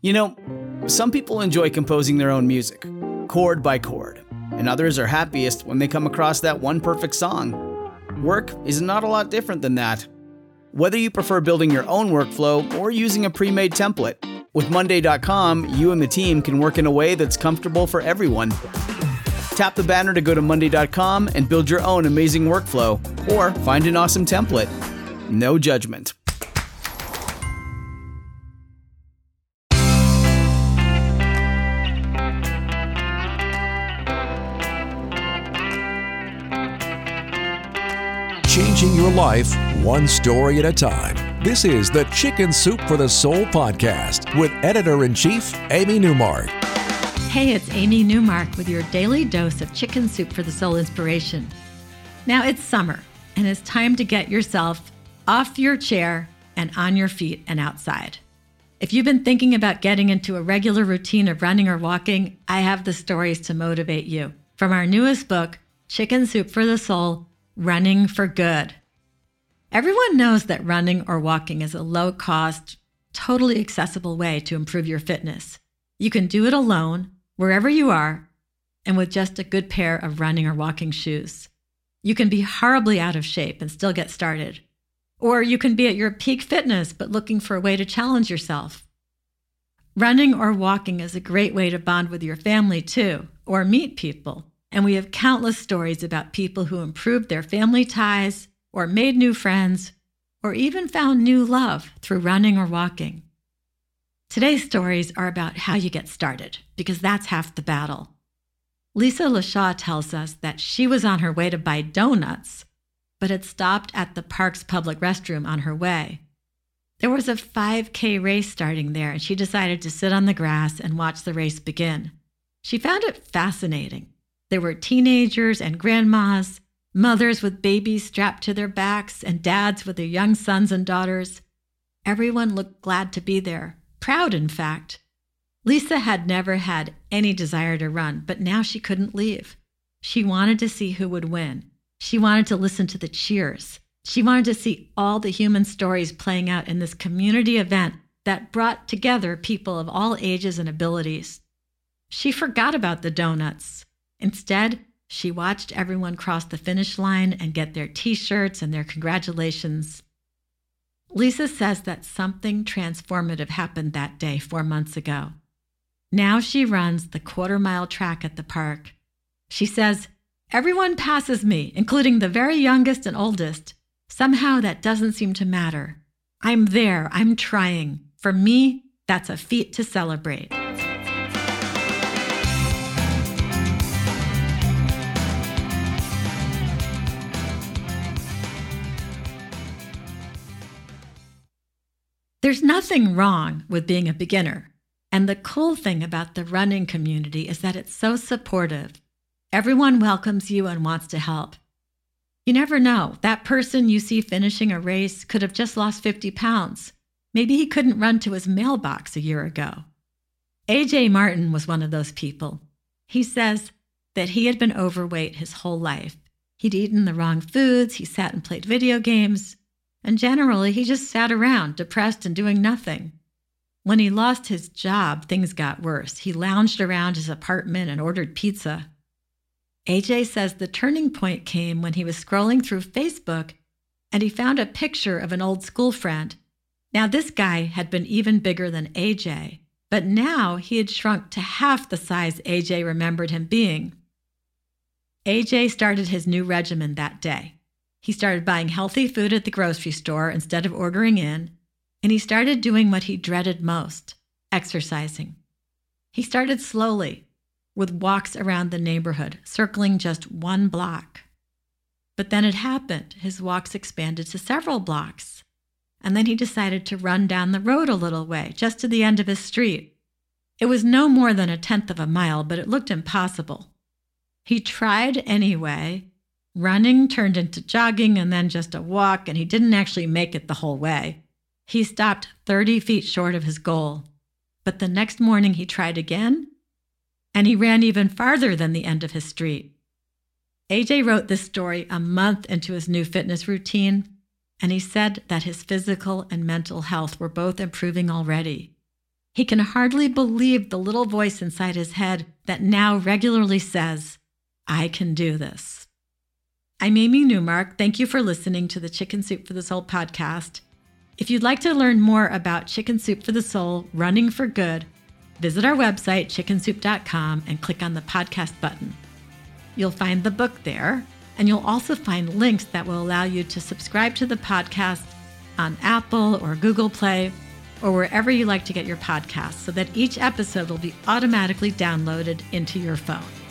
You know, some people enjoy composing their own music, chord by chord, and others are happiest when they come across that one perfect song. Work is not a lot different than that. Whether you prefer building your own workflow or using a pre-made template, with Monday.com, you and the team can work in a way that's comfortable for everyone. Tap the banner to go to Monday.com and build your own amazing workflow, or find an awesome template. No judgment. Changing your life one story at a time. This is the Chicken Soup for the Soul podcast with Editor-in-Chief Amy Newmark. Hey, it's Amy Newmark with your daily dose of Chicken Soup for the Soul inspiration. Now it's summer, and it's time to get yourself off your chair and on your feet and outside. If you've been thinking about getting into a regular routine of running or walking, I have the stories to motivate you. From our newest book, Chicken Soup for the Soul, Running for Good. Everyone knows that running or walking is a low-cost, totally accessible way to improve your fitness. You can do it alone, wherever you are, and with just a good pair of running or walking shoes. You can be horribly out of shape and still get started. Or you can be at your peak fitness but looking for a way to challenge yourself. Running or walking is a great way to bond with your family too, or meet people. And we have countless stories about people who improved their family ties, or made new friends, or even found new love through running or walking. Today's stories are about how you get started, because that's half the battle. Lisa LaShaw tells us that she was on her way to buy donuts, but had stopped at the park's public restroom on her way. There was a 5K race starting there, and she decided to sit on the grass and watch the race begin. She found it fascinating. There were teenagers and grandmas, mothers with babies strapped to their backs, and dads with their young sons and daughters. Everyone looked glad to be there, proud in fact. Lisa had never had any desire to run, but now she couldn't leave. She wanted to see who would win. She wanted to listen to the cheers. She wanted to see all the human stories playing out in this community event that brought together people of all ages and abilities. She forgot about the donuts. Instead, she watched everyone cross the finish line and get their t-shirts and their congratulations. Lisa says that something transformative happened that day 4 months ago. Now she runs the quarter-mile track at the park. She says, "Everyone passes me, including the very youngest and oldest. Somehow that doesn't seem to matter. I'm there, I'm trying. For me, that's a feat to celebrate." There's nothing wrong with being a beginner. And the cool thing about the running community is that it's so supportive. Everyone welcomes you and wants to help. You never know, that person you see finishing a race could have just lost 50 pounds. Maybe he couldn't run to his mailbox a year ago. AJ Martin was one of those people. He says that he had been overweight his whole life. He'd eaten the wrong foods, he sat and played video games, and generally he just sat around, depressed and doing nothing. When he lost his job, things got worse. He lounged around his apartment and ordered pizza. AJ says the turning point came when he was scrolling through Facebook and he found a picture of an old school friend. Now this guy had been even bigger than AJ, but now he had shrunk to half the size AJ remembered him being. AJ started his new regimen that day. He started buying healthy food at the grocery store instead of ordering in, and he started doing what he dreaded most, exercising. He started slowly, with walks around the neighborhood, circling just 1 block. But then it happened. His walks expanded to several blocks. And then he decided to run down the road a little way, just to the end of his street. It was no more than 1/10 of a mile, but it looked impossible. He tried anyway. Running turned into jogging and then just a walk, and he didn't actually make it the whole way. He stopped 30 feet short of his goal. But the next morning he tried again, and he ran even farther than the end of his street. AJ wrote this story a month into his new fitness routine, and he said that his physical and mental health were both improving already. He can hardly believe the little voice inside his head that now regularly says, I can do this. I'm Amy Newmark. Thank you for listening to the Chicken Soup for the Soul podcast. If you'd like to learn more about Chicken Soup for the Soul running for good, visit our website, chickensoup.com, and click on the podcast button. You'll find the book there, and you'll also find links that will allow you to subscribe to the podcast on Apple or Google Play or wherever you like to get your podcasts so that each episode will be automatically downloaded into your phone.